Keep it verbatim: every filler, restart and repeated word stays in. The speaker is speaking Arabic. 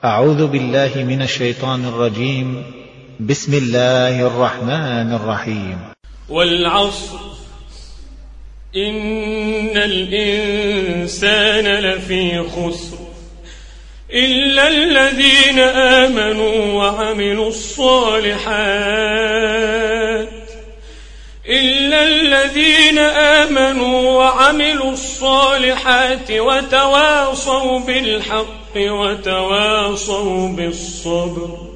أعوذ بالله من الشيطان الرجيم. بسم الله الرحمن الرحيم. والعصر إن الإنسان لفي خسر إلا الذين آمنوا وعملوا الصالحات إلا الذين آمنوا وعملوا الصالحات وتواصوا بالحق وتواصوا بالصبر.